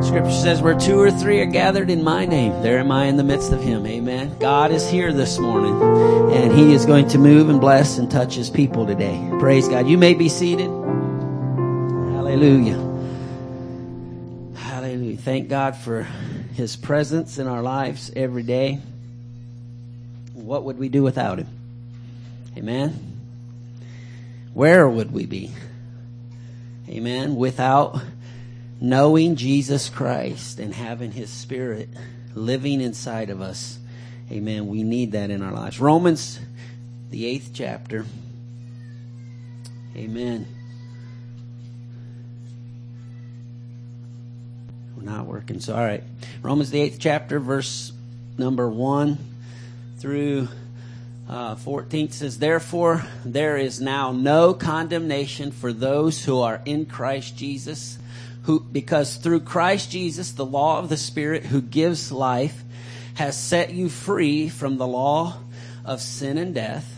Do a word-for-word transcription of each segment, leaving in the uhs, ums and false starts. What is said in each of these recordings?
Scripture says where two or three are gathered in my name, there am I in the midst of him. Amen. God is here this morning, and he is going to move and bless and touch his people today. Praise God. You may be seated. Hallelujah. Hallelujah. Thank God for his presence in our lives every day. What would we do without him? Amen. Where would we be? Amen. Without knowing Jesus Christ and having his Spirit living inside of us. Amen. We need that in our lives. Romans, the eighth chapter. Amen. We're not working. So, all right. Romans, the eighth chapter, verse number one through uh, fourteen says, therefore, there is now no condemnation for those who are in Christ Jesus, who, because through Christ Jesus, the law of the Spirit who gives life has set you free from the law of sin and death.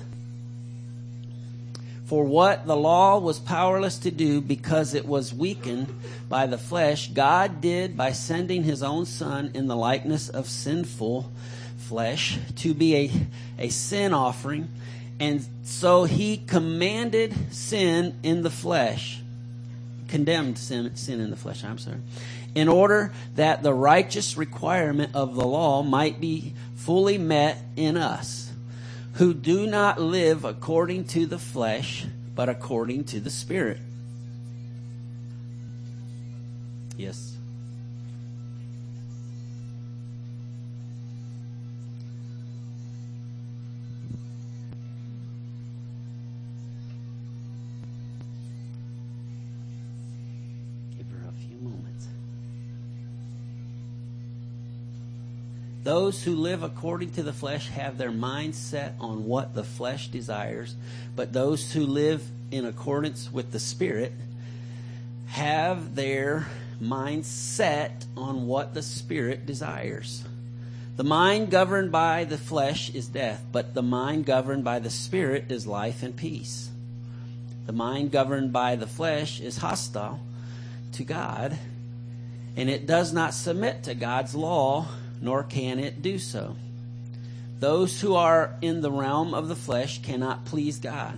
For what the law was powerless to do because it was weakened by the flesh, God did by sending his own Son in the likeness of sinful flesh to be a, a sin offering. And so he commanded sin in the flesh. Condemned sin, sin in the flesh, I'm sorry, in order that the righteous requirement of the law might be fully met in us, who do not live according to the flesh, but according to the Spirit. Yes. Those who live according to the flesh have their mind set on what the flesh desires, but those who live in accordance with the Spirit have their mind set on what the Spirit desires. The mind governed by the flesh is death, but the mind governed by the Spirit is life and peace. The mind governed by the flesh is hostile to God, and it does not submit to God's law, nor can it do so. Those who are in the realm of the flesh cannot please God.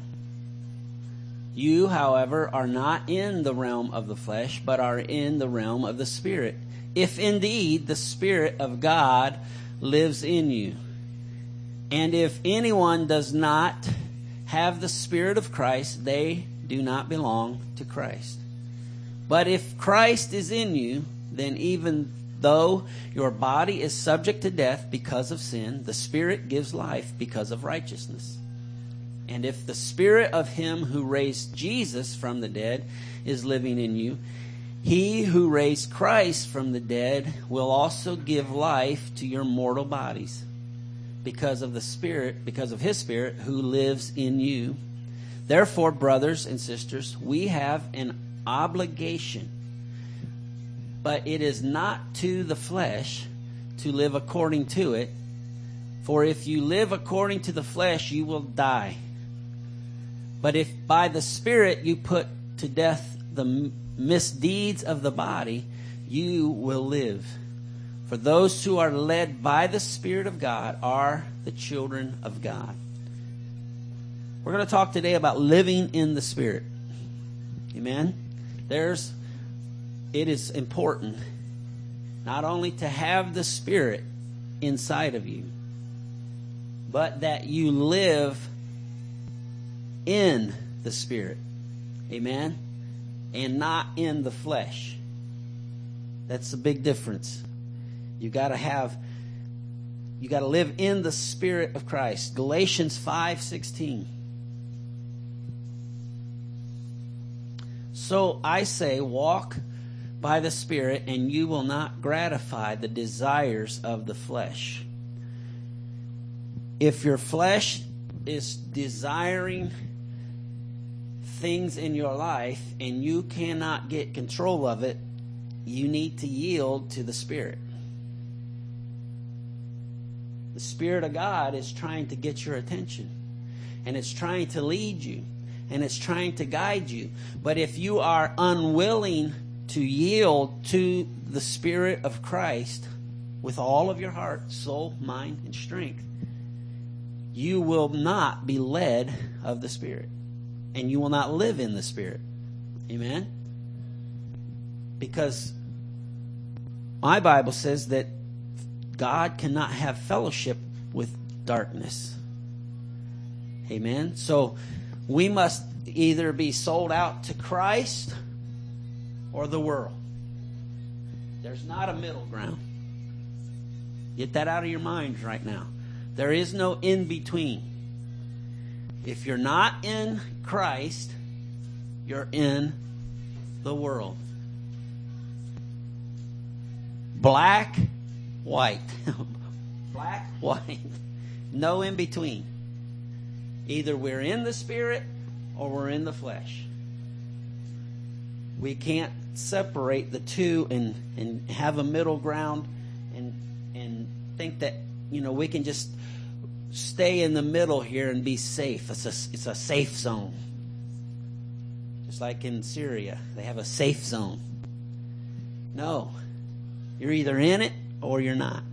You, however, are not in the realm of the flesh, but are in the realm of the Spirit, if indeed the Spirit of God lives in you. And if anyone does not have the Spirit of Christ, they do not belong to Christ. But if Christ is in you, then even though your body is subject to death because of sin, the Spirit gives life because of righteousness. And if the Spirit of him who raised Jesus from the dead is living in you, he who raised Christ from the dead will also give life to your mortal bodies because of the Spirit, because of his Spirit who lives in you. Therefore, brothers and sisters, we have an obligation, but it is not to the flesh to live according to it. For if you live according to the flesh, you will die. But if by the Spirit you put to death the misdeeds of the body, you will live. For those who are led by the Spirit of God are the children of God. We're going to talk today about living in the Spirit. Amen? There's It is important not only to have the Spirit inside of you, but that you live in the Spirit. Amen? And not in the flesh. That's a big difference. You got to have, you got to live in the Spirit of Christ. Galatians five sixteen. So I say, walk by the Spirit, and you will not gratify the desires of the flesh. If your flesh is desiring things in your life and you cannot get control of it, you need to yield to the Spirit. The Spirit of God is trying to get your attention, and it's trying to lead you, and it's trying to guide you. But if you are unwilling to yield to the Spirit of Christ with all of your heart, soul, mind, and strength, you will not be led of the Spirit. And you will not live in the Spirit. Amen? Because my Bible says that God cannot have fellowship with darkness. Amen? So we must either be sold out to Christ or the world. There's not a middle ground. Get that out of your minds right now. There is no in between. If you're not in Christ, you're in the world. Black, white. Black, white. No in between. Either we're in the Spirit or we're in the flesh. We can't separate the two and, and have a middle ground and and think that, you know, we can just stay in the middle here and be safe. It's a, it's a safe zone. Just like in Syria, they have a safe zone. No. You're either in it or you're not.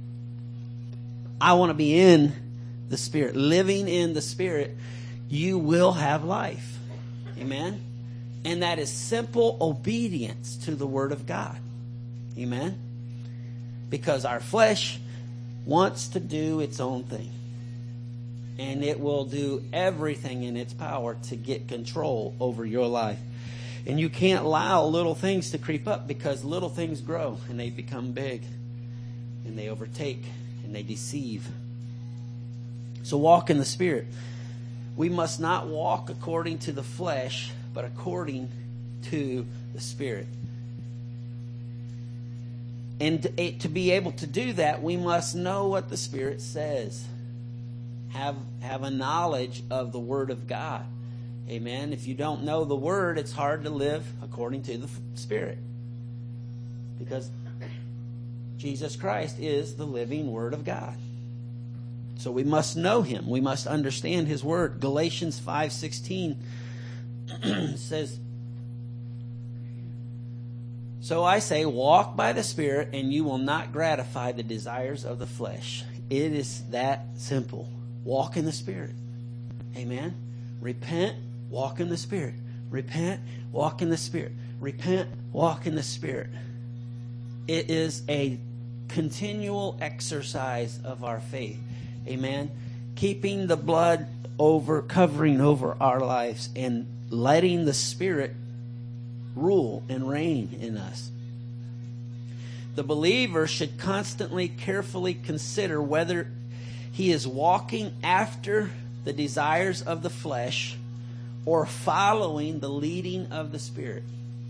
I want to be in the Spirit. Living in the Spirit, you will have life. Amen? And that is simple obedience to the Word of God. Amen? Because our flesh wants to do its own thing. And it will do everything in its power to get control over your life. And you can't allow little things to creep up, because little things grow and they become big. And they overtake and they deceive. So walk in the Spirit. We must not walk according to the flesh, but according to the Spirit. And to be able to do that, we must know what the Spirit says. Have, have a knowledge of the Word of God. Amen. If you don't know the Word, it's hard to live according to the Spirit. Because Jesus Christ is the living Word of God. So we must know Him. We must understand His Word. Galatians five sixteen says, "So I say, walk by the Spirit, and you will not gratify the desires of the flesh." It is that simple. Walk in the Spirit. Amen. Repent, walk in the Spirit. Repent, walk in the Spirit. Repent, walk in the Spirit. It is a continual exercise of our faith. Amen. Keeping the blood over, covering over our lives, and letting the Spirit rule and reign in us. The believer should constantly, carefully consider whether he is walking after the desires of the flesh or following the leading of the Spirit.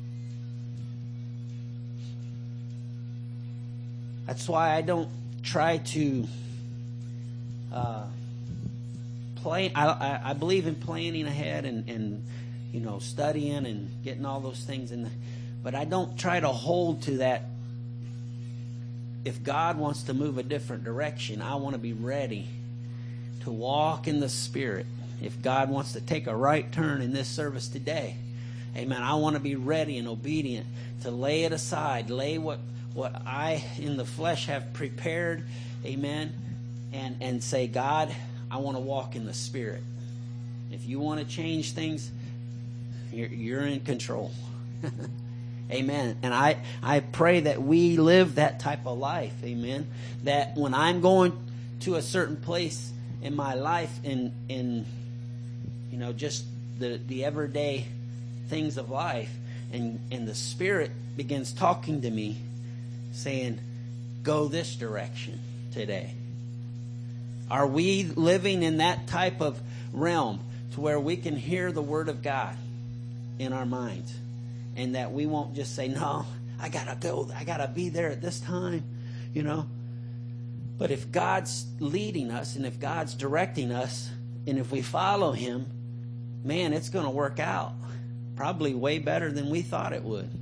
That's why I don't try to uh, play. I, I, I believe in planning ahead and, and you know, studying and getting all those things in the, but I don't try to hold to that. If God wants to move a different direction, I want to be ready to walk in the Spirit. If God wants to take a right turn in this service today, amen, I want to be ready and obedient to lay it aside, lay what, what I in the flesh have prepared, amen, and, and say, God, I want to walk in the Spirit. If you want to change things, you're, you're in control. Amen. And I, I pray that we live that type of life. Amen. That when I'm going to a certain place in my life, in, in you know, just the, the everyday things of life, and, and the Spirit begins talking to me, saying, go this direction today. Are we living in that type of realm to where we can hear the Word of God in our minds? And that we won't just say, no, I gotta go, I gotta be there at this time, you know. But if God's leading us and if God's directing us, and if we follow Him, man, it's going to work out. Probably way better than we thought it would.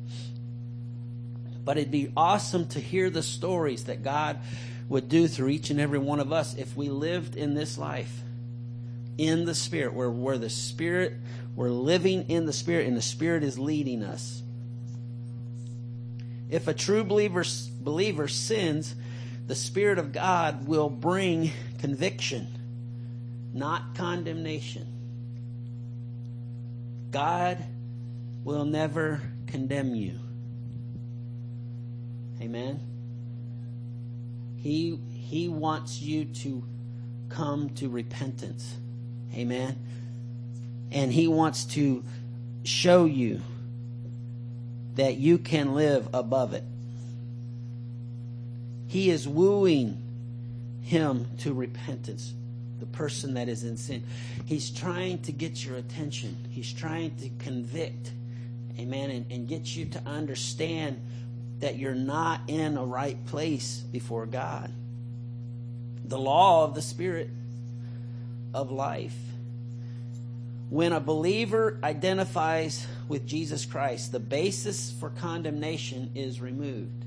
But it'd be awesome to hear the stories that God would do through each and every one of us if we lived in this life in the Spirit, where, where the Spirit, we're living in the Spirit, and the Spirit is leading us. If a true believer, believer sins, the Spirit of God will bring conviction, not condemnation. God will never condemn you. Amen. He, he wants you to come to repentance. Amen. And He wants to show you that you can live above it. He is wooing him to repentance, the person that is in sin. He's trying to get your attention. He's trying to convict, amen, and, and get you to understand that you're not in a right place before God. The law of the Spirit of life. When a believer identifies with Jesus Christ, the basis for condemnation is removed.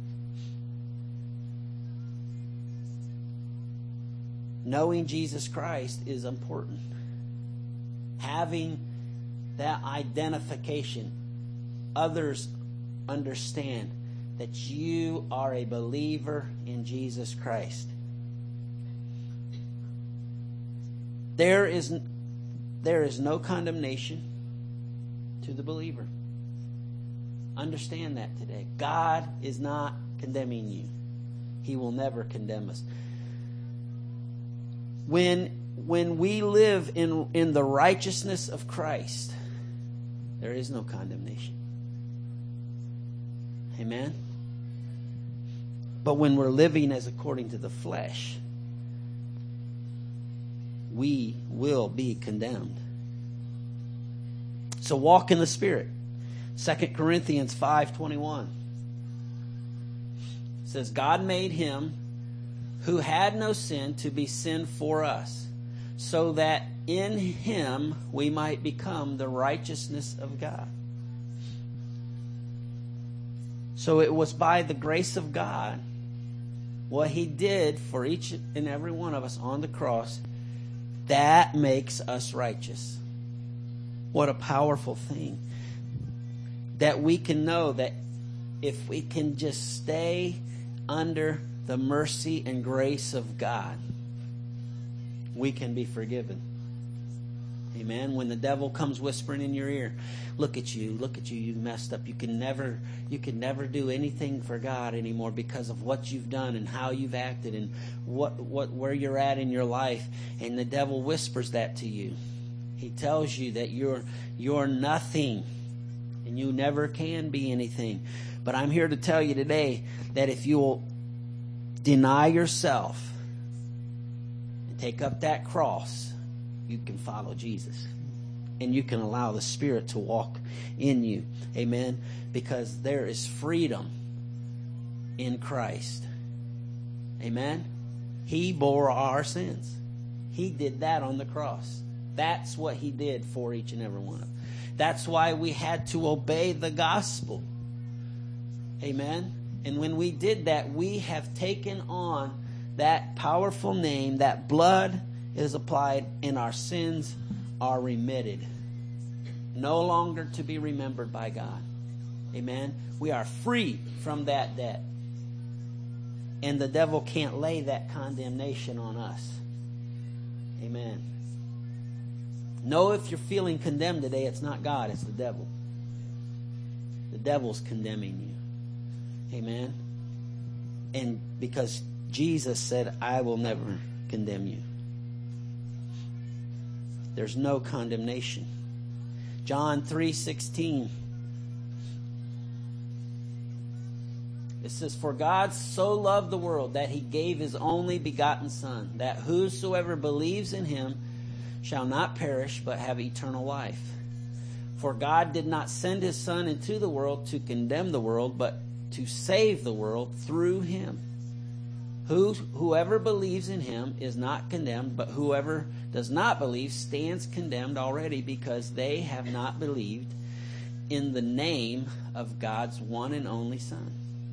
Knowing Jesus Christ is important. Having that identification, others understand that you are a believer in Jesus Christ. There is, there is no condemnation to the believer. Understand that today. God is not condemning you. He will never condemn us. When, when we live in, in the righteousness of Christ, there is no condemnation. Amen? But when we're living as according to the flesh, we will be condemned. So walk in the Spirit. Second Corinthians five twenty-one says, God made Him who had no sin to be sin for us, so that in Him we might become the righteousness of God. So it was by the grace of God, what He did for each and every one of us on the cross, that makes us righteous. What a powerful thing. That we can know that if we can just stay under the mercy and grace of God, we can be forgiven. Amen. When the devil comes whispering in your ear, look at you, look at you, you messed up. You can never, you can never do anything for God anymore because of what you've done and how you've acted and what, what, where you're at in your life. And the devil whispers that to you. He tells you that you're, you're nothing and you never can be anything. But I'm here to tell you today that if you will deny yourself and take up that cross, you can follow Jesus. And you can allow the Spirit to walk in you. Amen. Because there is freedom in Christ. Amen. He bore our sins. He did that on the cross. That's what He did for each and every one of us. That's why we had to obey the gospel. Amen. And when we did that, we have taken on that powerful name. That blood is applied and our sins are remitted. No longer to be remembered by God. Amen. We are free from that debt. And the devil can't lay that condemnation on us. Amen. Know if you're feeling condemned today, it's not God, it's the devil. The devil's condemning you. Amen. And because Jesus said, I will never condemn you. There's no condemnation. John three sixteen. It says, for God so loved the world that He gave His only begotten Son, that whosoever believes in Him shall not perish but have eternal life. For God did not send His Son into the world to condemn the world, but to save the world through Him. Who, whoever believes in Him is not condemned, but whoever does not believe stands condemned already, because they have not believed in the name of God's one and only Son.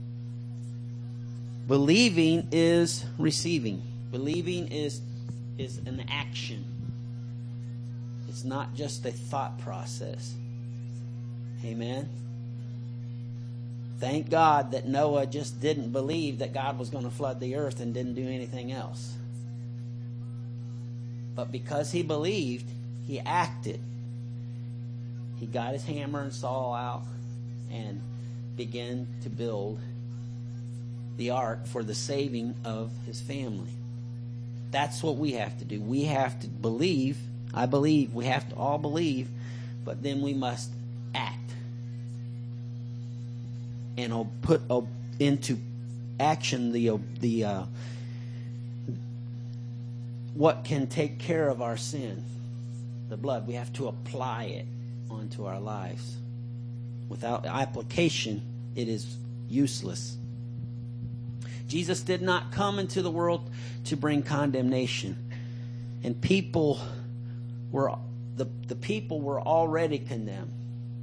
Believing is receiving. Believing is, is an action. It's not just a thought process. Amen. Thank God that Noah just didn't believe that God was going to flood the earth and didn't do anything else. But because he believed, he acted. He got his hammer and saw out and began to build the ark for the saving of his family. That's what we have to do. We have to believe. I believe. We have to all believe. But then we must act. And I'll put into action the the uh, what can take care of our sin, the blood. We have to apply it onto our lives. Without application, it is useless. Jesus did not come into the world to bring condemnation, and people were the the people were already condemned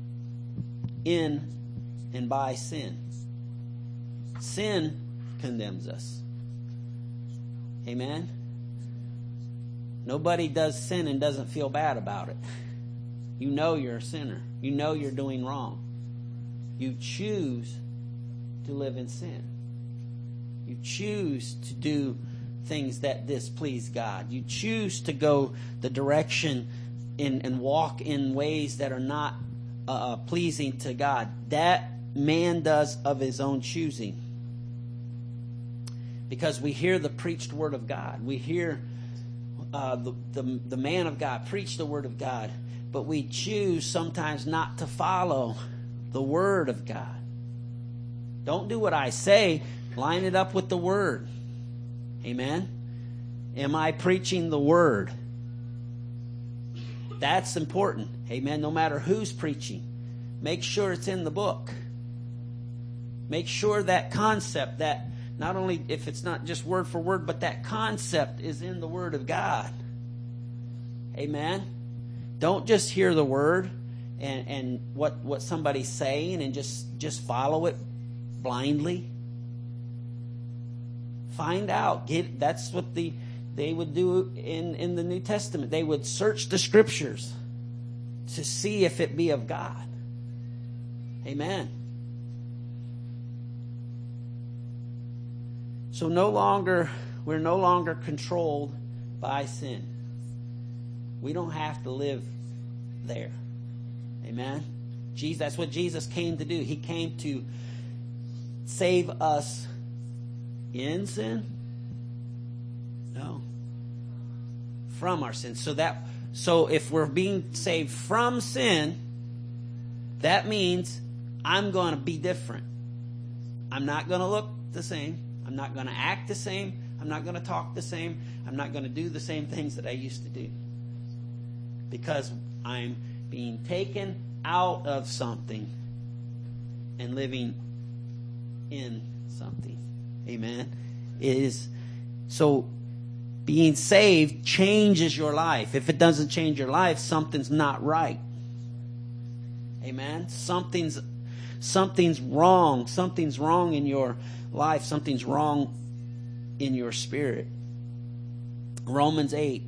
in and by sin. Sin condemns us. Amen? Nobody does sin and doesn't feel bad about it. You know you're a sinner. You know you're doing wrong. You choose to live in sin. You choose to do things that displease God. You choose to go the direction in, and walk in ways that are not uh, pleasing to God. That man does of his own choosing. Because we hear the preached word of God. We hear uh, the, the, the man of God preach the word of God. But we choose sometimes not to follow the word of God. Don't do what I say. Line it up with the word. Amen? Am I preaching the word? That's important. Amen? No matter who's preaching. Make sure it's in the book. Make sure that concept, that not only if it's not just word for word, but that concept is in the Word of God. Amen? Don't just hear the word and, and what, what somebody's saying and just, just follow it blindly. Find out. Get that's what the they would do in, in the New Testament. They would search the Scriptures to see if it be of God. Amen. So no longer, we're no longer controlled by sin. We don't have to live there. Amen. Jesus, that's what Jesus came to do. He came to save us in sin? No. From our sins. So that so if we're being saved from sin, that means I'm going to be different. I'm not going to look the same. I'm not going to act the same. I'm not going to talk the same. I'm not going to do the same things that I used to do. Because I'm being taken out of something and living in something. Amen. It is so being saved changes your life. If it doesn't change your life, something's not right. Amen. Something's something's wrong. Something's wrong in your life. Something's wrong in your spirit. Romans eight.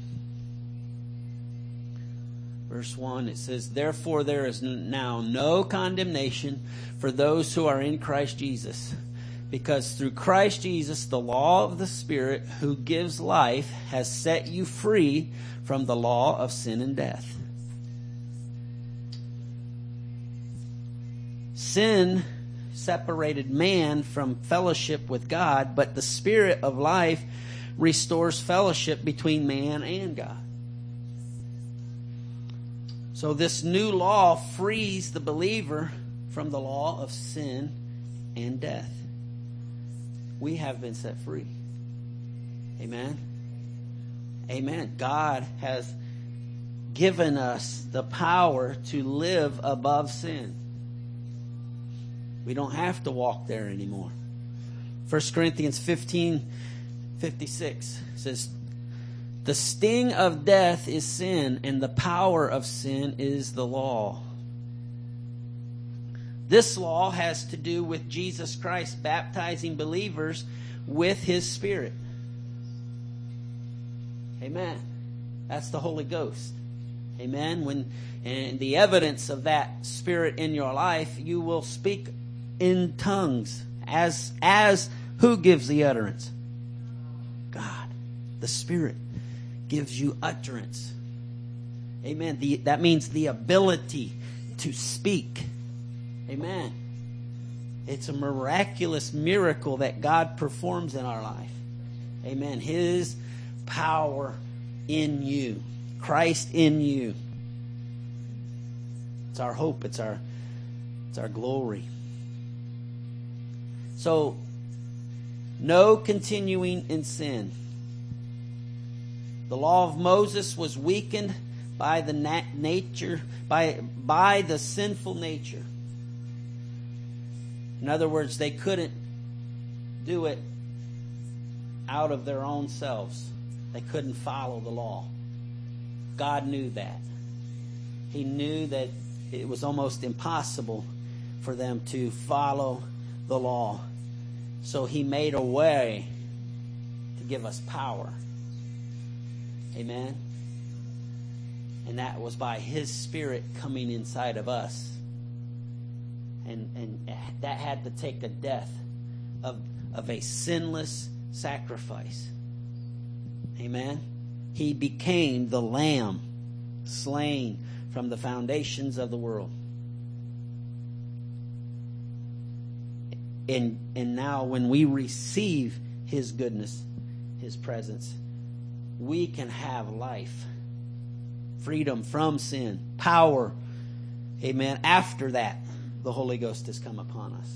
Verse one, it says, "Therefore there is now no condemnation for those who are in Christ Jesus. Because through Christ Jesus, the law of the Spirit who gives life has set you free from the law of sin and death." Sin separated man from fellowship with God, but the Spirit of life restores fellowship between man and God. So this new law frees the believer from the law of sin and death. We have been set free. Amen. Amen. God has given us the power to live above sin. We don't have to walk there anymore. First Corinthians fifteen fifty-six says, "The sting of death is sin, and the power of sin is the law." This law has to do with Jesus Christ baptizing believers with His Spirit. Amen. That's the Holy Ghost. Amen. When and the evidence of that Spirit in your life, you will speak in tongues. As, as who gives the utterance? God. The Spirit gives you utterance. Amen. The, that means the ability to speak. Amen. It's a miraculous miracle that God performs in our life. Amen. His power in you. Christ in you. It's our hope. It's our, it's our glory. So, no continuing in sin. The law of Moses was weakened by the nat- nature, by, by the sinful nature. In other words, they couldn't do it out of their own selves. They couldn't follow the law. God knew that. He knew that it was almost impossible for them to follow the law. So He made a way to give us power. Amen. And that was by His Spirit coming inside of us. And and that had to take a death of, of a sinless sacrifice. Amen. He became the Lamb slain from the foundations of the world. And, and now when we receive His goodness, His presence, we can have life, freedom from sin, power. Amen. After that, the Holy Ghost has come upon us.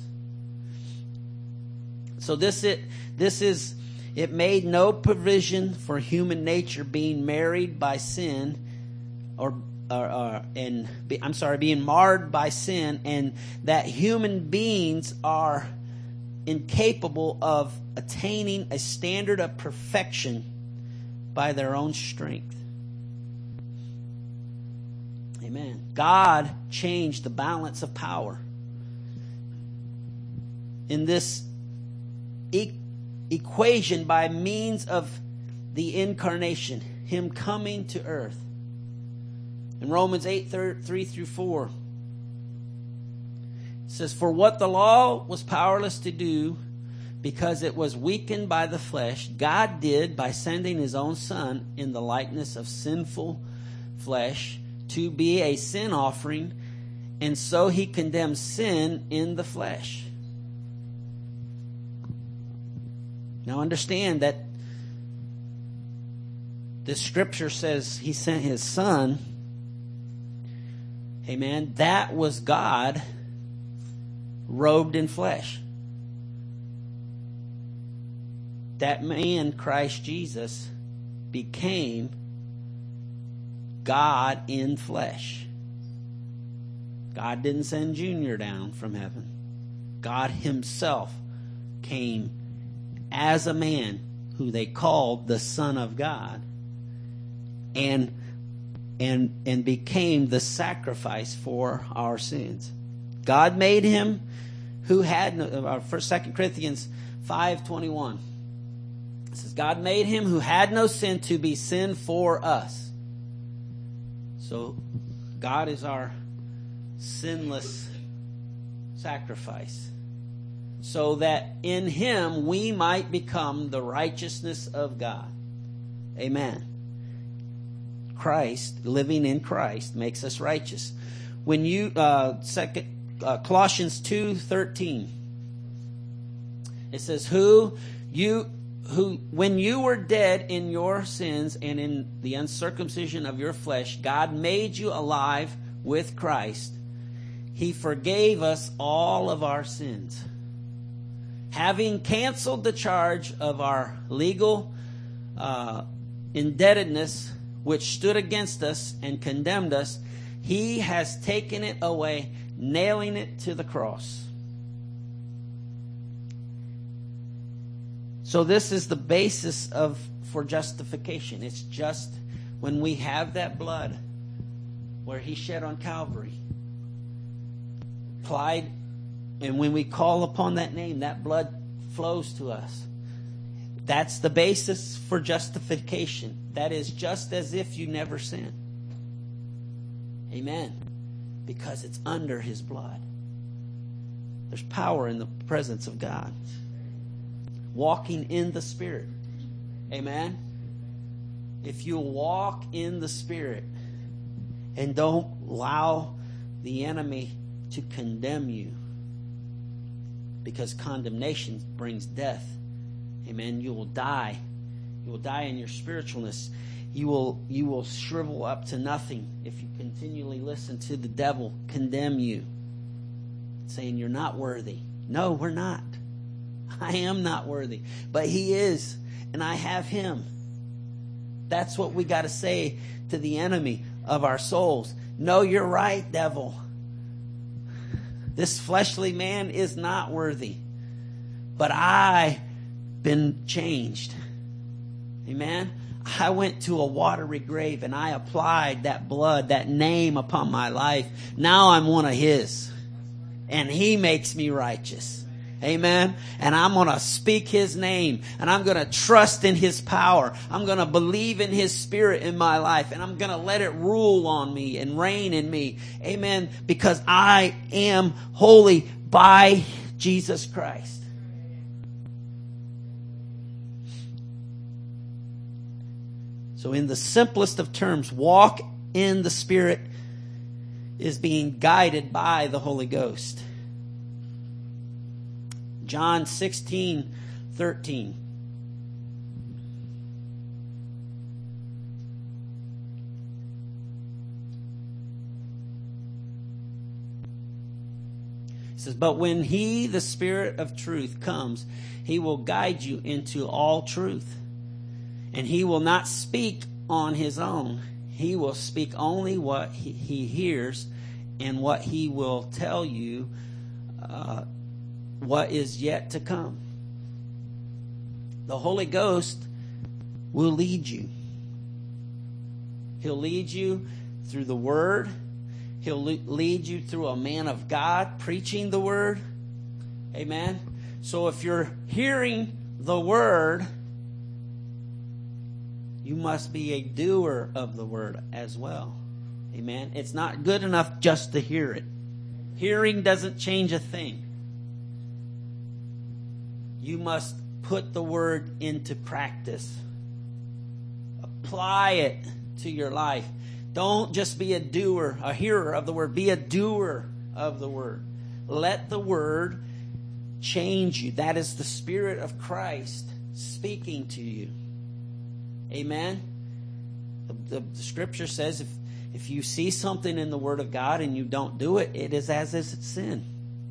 So this it this is it made no provision for human nature being married by sin, or or, or and be, I'm sorry, being marred by sin, and that human beings are incapable of attaining a standard of perfection by their own strength. Amen. God changed the balance of power in this e- equation by means of the incarnation, Him coming to earth. In Romans eight, three through four, it says, "For what the law was powerless to do, because it was weakened by the flesh, God did by sending His own Son in the likeness of sinful flesh to be a sin offering, and so He condemns sin in the flesh." Now understand that the scripture says He sent His Son. Amen. That was God robed in flesh. That man, Christ Jesus, became God in flesh. God didn't send Junior down from heaven. God Himself came as a man who they called the Son of God, and and and became the sacrifice for our sins. God made Him who had no, First Second Corinthians five twenty one. It says, God made Him who had no sin to be sin for us. So God is our sinless sacrifice, so that in Him we might become the righteousness of God. Amen. Christ, living in Christ, makes us righteous. When you uh, second uh, Colossians two thirteen, it says, "Who you who when you were dead in your sins and in the uncircumcision of your flesh, God made you alive with Christ. He forgave us all of our sins, having canceled the charge of our legal uh, indebtedness, which stood against us and condemned us. He has taken it away, nailing it to the cross." So this is the basis of for justification. It's just when we have that blood where He shed on Calvary, applied, and when we call upon that name, that blood flows to us. That's the basis for justification. That is just as if you never sinned. Amen. Because it's under His blood. There's power in the presence of God. Walking in the Spirit. Amen? If you walk in the Spirit and don't allow the enemy to condemn you, because condemnation brings death. Amen? You will die. You will die in your spiritualness. You will, you will shrivel up to nothing if you continually listen to the devil condemn you, saying you're not worthy. No, we're not. I am not worthy. But he is, and I have him. That's what we got to say to the enemy of our souls. No, you're right, devil. This fleshly man is not worthy. But I've been changed. Amen? I went to a watery grave and I applied that blood, that name upon my life. Now I'm one of his. And he makes me righteous. Amen. And I'm going to speak his name. And I'm going to trust in his power. I'm going to believe in his spirit in my life. And I'm going to let it rule on me and reign in me. Amen. Because I am holy by Jesus Christ. So in the simplest of terms, walk in the Spirit is being guided by the Holy Ghost. John sixteen thirteen. It says, but when he, the Spirit of truth, comes, he will guide you into all truth. And he will not speak on his own. He will speak only what he, he hears, and what he will tell you uh, what is yet to come. The Holy Ghost will lead you. He'll lead you through the Word. He'll le- lead you through a man of God preaching the Word. Amen. So if you're hearing the Word, you must be a doer of the Word as well. Amen. It's not good enough just to hear it. Hearing doesn't change a thing. You must put the Word into practice. Apply it to your life. Don't just be a doer, a hearer of the Word. Be a doer of the Word. Let the Word change you. That is the Spirit of Christ speaking to you. Amen. The, the, the scripture says if, if you see something in the Word of God and you don't do it, it is as if it's sin.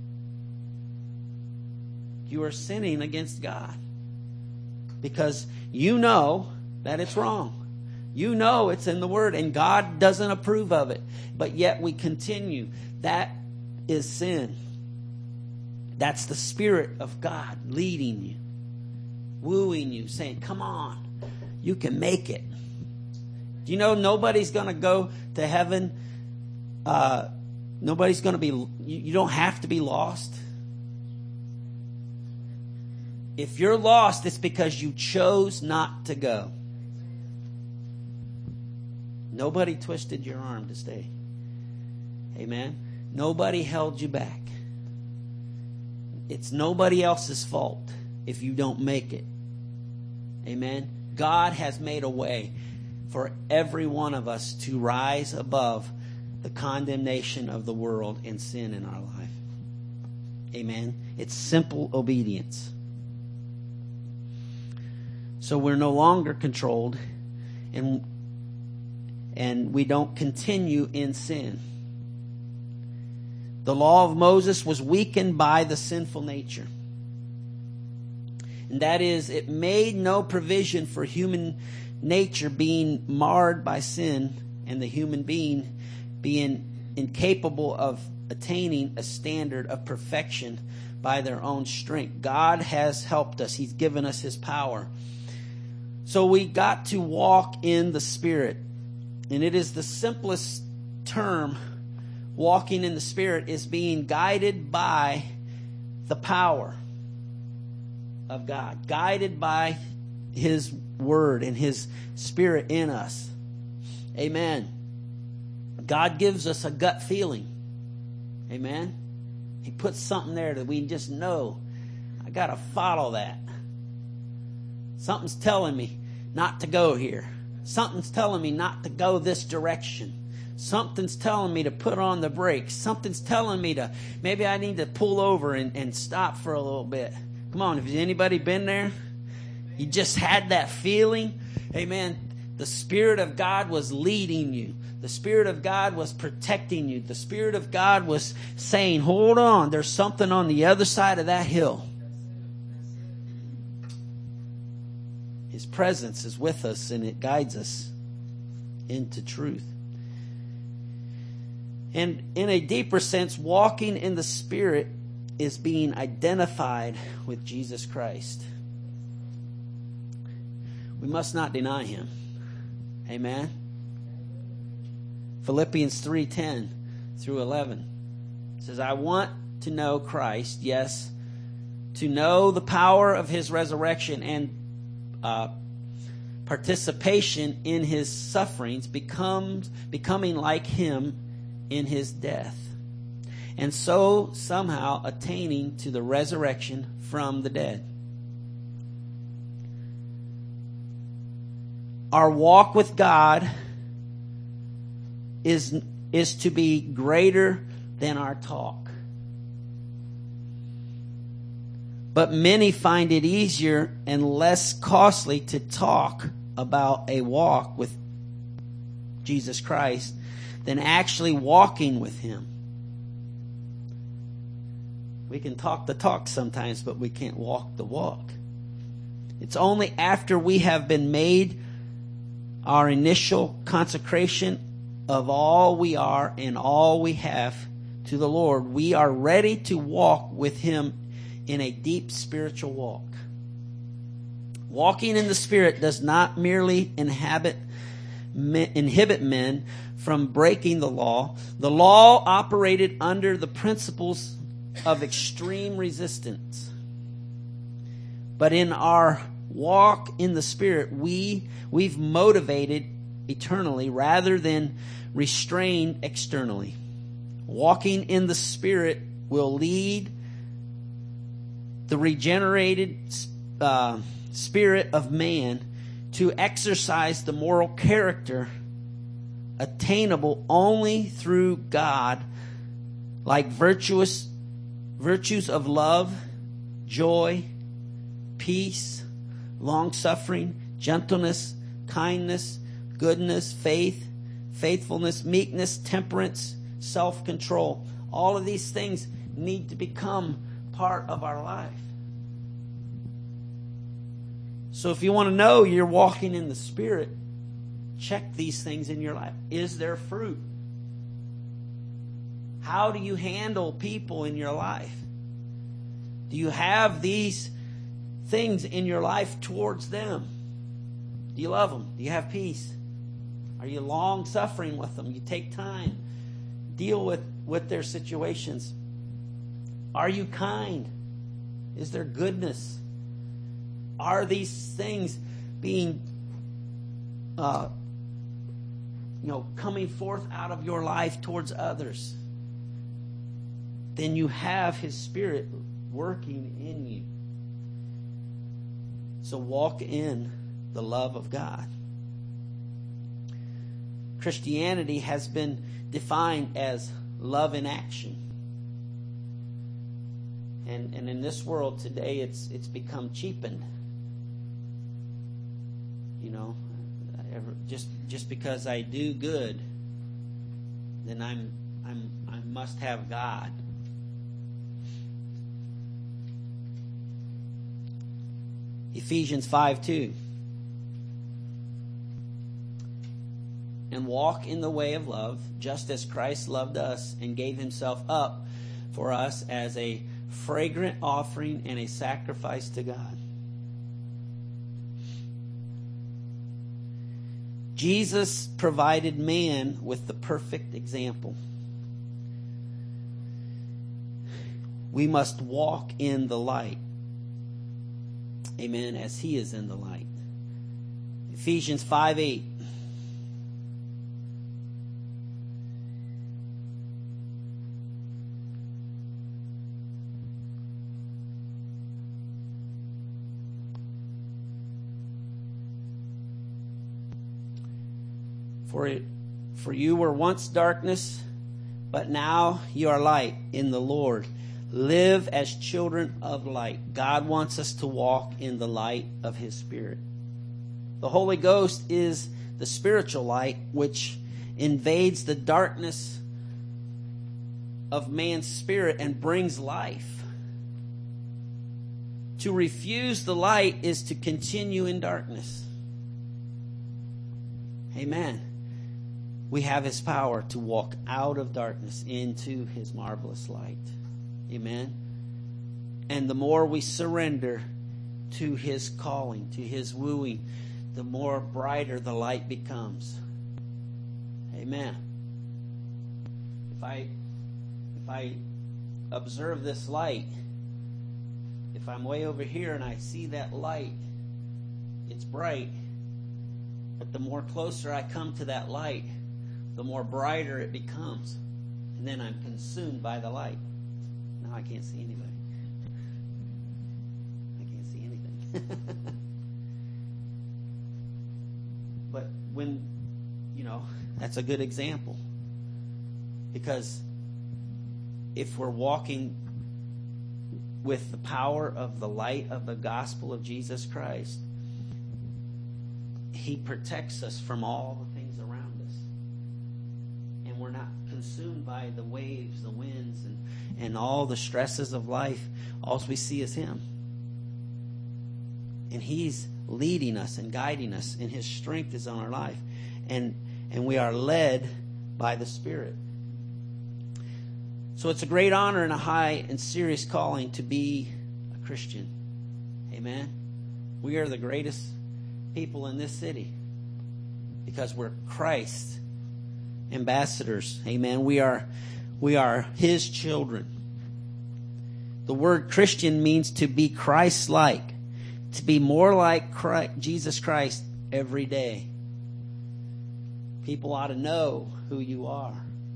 You are sinning against God. Because you know that it's wrong. You know it's in the Word and God doesn't approve of it. But yet we continue. That is sin. That's the Spirit of God leading you. Wooing you. Saying, come on. You can make it. Do you know nobody's going to go to heaven? Uh, nobody's going to be, you, you don't have to be lost. If you're lost, it's because you chose not to go. Nobody twisted your arm to stay. Amen. Nobody held you back. It's nobody else's fault if you don't make it. Amen. God has made a way for every one of us to rise above the condemnation of the world and sin in our life. Amen. It's simple obedience. So we're no longer controlled, and and we don't continue in sin. The law of Moses was weakened by the sinful nature. And that is, it made no provision for human nature being marred by sin and the human being being incapable of attaining a standard of perfection by their own strength. God has helped us. He's given us His power. So we got to walk in the Spirit. And it is the simplest term. Walking in the Spirit is being guided by the power of God, guided by His Word and His Spirit in us. Amen. God gives us a gut feeling. Amen. He puts something there that we just know, I got to follow that. Something's telling me not to go here. Something's telling me not to go this direction. Something's telling me to put on the brakes. Something's telling me to, maybe I need to pull over and, and stop for a little bit. Come on, has anybody been there? You just had that feeling. Amen. The Spirit of God was leading you. The Spirit of God was protecting you. The Spirit of God was saying, hold on, there's something on the other side of that hill. His presence is with us and it guides us into truth. And in a deeper sense, walking in the Spirit is being identified with Jesus Christ. We must not deny Him. Amen. Philippians three ten through eleven says, I want to know Christ, yes, to know the power of His resurrection and uh, participation in His sufferings, becomes becoming like Him in His death, and so somehow attaining to the resurrection from the dead. Our walk with God is, is to be greater than our talk. But many find it easier and less costly to talk about a walk with Jesus Christ than actually walking with Him. We can talk the talk sometimes, but we can't walk the walk. It's only after we have been made our initial consecration of all we are and all we have to the Lord, we are ready to walk with Him in a deep spiritual walk. Walking in the Spirit does not merely inhabit, inhibit men from breaking the law. The law operated under the principles of extreme resistance. But in our walk in the Spirit, we, we've motivated eternally rather than restrained externally. Walking in the Spirit will lead the regenerated uh, spirit of man to exercise the moral character attainable only through God, like virtuous virtues of love, joy, peace, long-suffering, gentleness, kindness, goodness, faith, faithfulness, meekness, temperance, self-control. All of these things need to become part of our life. So if you want to know you're walking in the Spirit, check these things in your life. Is there fruit? How do you handle people in your life? Do you have these things in your life towards them? Do you love them? Do you have peace? Are you long-suffering with them? You take time. Deal with, with their situations. Are you kind? Is there goodness? Are these things being, uh, you know, coming forth out of your life towards others? Then you have His Spirit working in you. So walk in the love of God. Christianity has been defined as love in action. And, and in this world today, it's it's become cheapened. You know, just just because I do good, then I'm I'm I must have God. Ephesians five two. And walk in the way of love, just as Christ loved us and gave Himself up for us as a fragrant offering and a sacrifice to God. Jesus provided man with the perfect example. We must walk in the light. Amen. As He is in the light. Ephesians five eight. For it, for you were once darkness, but now you are light in the Lord. Live as children of light. God wants us to walk in the light of His Spirit. The Holy Ghost is the spiritual light which invades the darkness of man's spirit and brings life. To refuse the light is to continue in darkness. Amen. We have His power to walk out of darkness into His marvelous light. Amen. And the more we surrender to His calling, to His wooing, the more brighter the light becomes. Amen. If I if I observe this light, if I'm way over here and I see that light, it's bright. But the more closer I come to that light, the more brighter it becomes. And then I'm consumed by the light. Now I can't see anybody. I can't see anything. But when, you know, that's a good example. Because if we're walking with the power of the light of the gospel of Jesus Christ, He protects us from all the things around us. And we're not consumed by the waves, the winds, and, and all the stresses of life. All we see is Him. And He's leading us and guiding us, and His strength is on our life. And, and we are led by the Spirit. So it's a great honor and a high and serious calling to be a Christian. Amen. We are the greatest people in this city because we're Christ ambassadors. Amen. We are we are His children. The word Christian means to be Christ-like, to be more like Christ, Jesus Christ every day. People ought to know who you are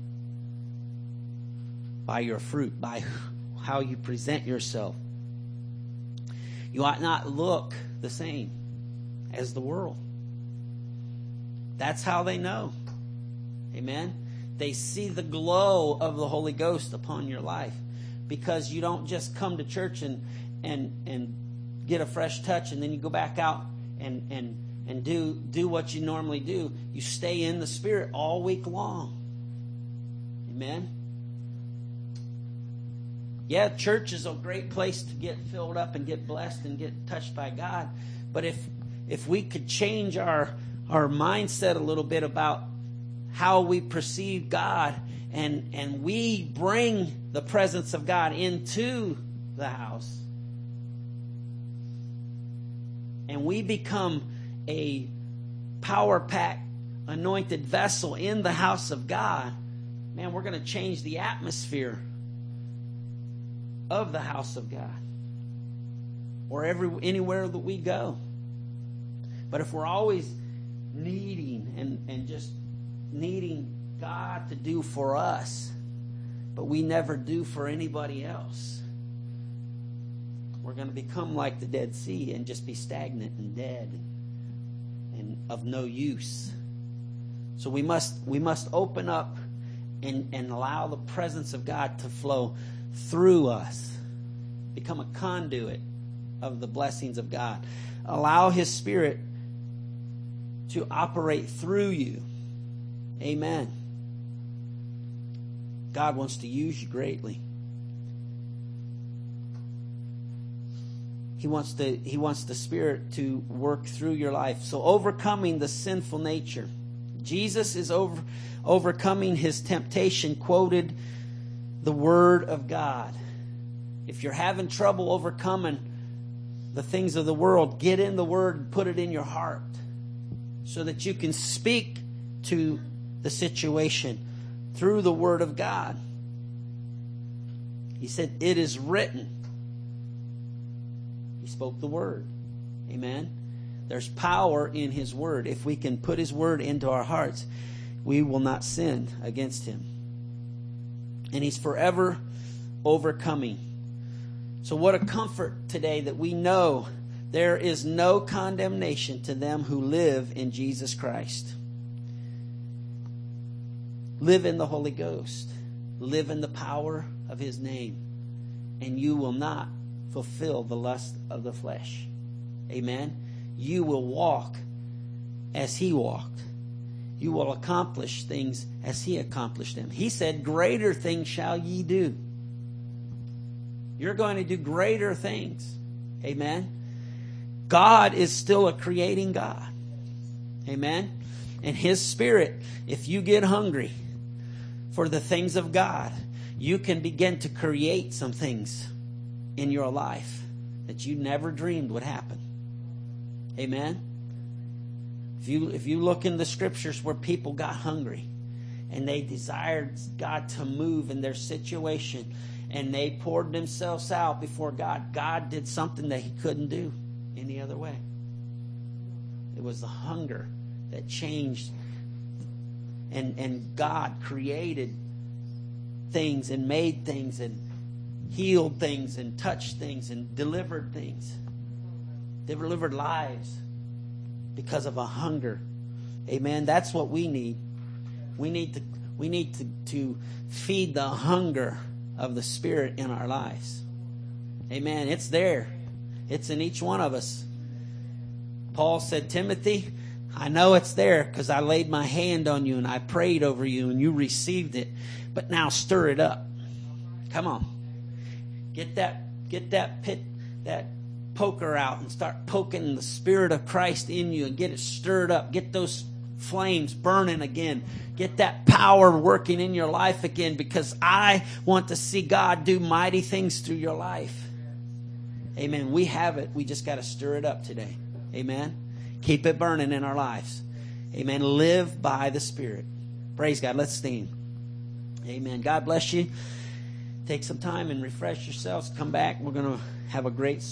by your fruit, by how you present yourself. You ought not look the same as the world. That's how they know. Amen. They see the glow of the Holy Ghost upon your life, because you don't just come to church and and and get a fresh touch and then you go back out and and and do do what you normally do. You stay in the Spirit all week long. Amen. Yeah, church is a great place to get filled up and get blessed and get touched by God. But if if we could change our our mindset a little bit about how we perceive God, and and we bring the presence of God into the house, and we become a power-packed, anointed vessel in the house of God, man, we're going to change the atmosphere of the house of God, or every anywhere that we go. But if we're always needing and, and just needing God to do for us, but we never do for anybody else, we're going to become like the Dead Sea and just be stagnant and dead and, and of no use. So we must we must open up and, and allow the presence of God to flow through us. Become a conduit of the blessings of God. Allow His Spirit to operate through you. Amen. God wants to use you greatly. He wants to, He wants the Spirit to work through your life. So overcoming the sinful nature. Jesus is over, overcoming his temptation, quoted the Word of God. If you're having trouble overcoming the things of the world, get in the Word and put it in your heart so that you can speak to the situation through the Word of God. He said, "It is written." He spoke the Word. Amen. There's power in His Word. If we can put His Word into our hearts, we will not sin against Him. And He's forever overcoming. So what a comfort today that we know there is no condemnation to them who live in Jesus Christ. Live in the Holy Ghost. Live in the power of His name. And you will not fulfill the lust of the flesh. Amen. You will walk as He walked. You will accomplish things as He accomplished them. He said, greater things shall ye do. You're going to do greater things. Amen. God is still a creating God. Amen. And His Spirit, if you get hungry for the things of God, you can begin to create some things in your life that you never dreamed would happen. Amen. If you, if you look in the scriptures where people got hungry and they desired God to move in their situation and they poured themselves out before God, God did something that He couldn't do any other way. It was the hunger that changed, and, and God created things and made things and healed things and touched things and delivered things. Delivered lives. Because of a hunger. Amen. That's what we need. We need to we need to, to feed the hunger of the Spirit in our lives. Amen. It's there. It's in each one of us. Paul said, Timothy, I know it's there because I laid my hand on you and I prayed over you and you received it. But now stir it up. Come on. Get that get that pit that poker out and start poking the Spirit of Christ in you and get it stirred up. Get those flames burning again. Get that power working in your life again, because I want to see God do mighty things through your life. Amen. We have it. We just got to stir it up today. Amen. Keep it burning in our lives. Amen. Live by the Spirit. Praise God. Let's stand. Amen. God bless you. Take some time and refresh yourselves. Come back. We're going to have a great